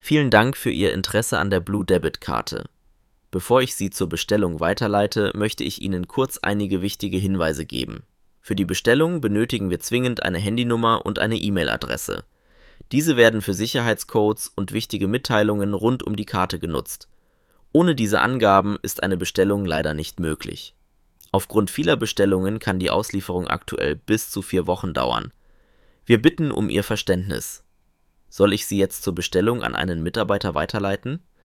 Vielen Dank für Ihr Interesse an der Blue Debit Karte. Bevor ich Sie zur Bestellung weiterleite, möchte ich Ihnen kurz einige wichtige Hinweise geben. Für die Bestellung benötigen wir zwingend eine Handynummer und eine E-Mail-Adresse. Diese werden für Sicherheitscodes und wichtige Mitteilungen rund um die Karte genutzt. Ohne diese Angaben ist eine Bestellung leider nicht möglich. Aufgrund vieler Bestellungen kann die Auslieferung aktuell bis zu 4 Wochen dauern. Wir bitten um Ihr Verständnis. Soll ich Sie jetzt zur Bestellung an einen Mitarbeiter weiterleiten?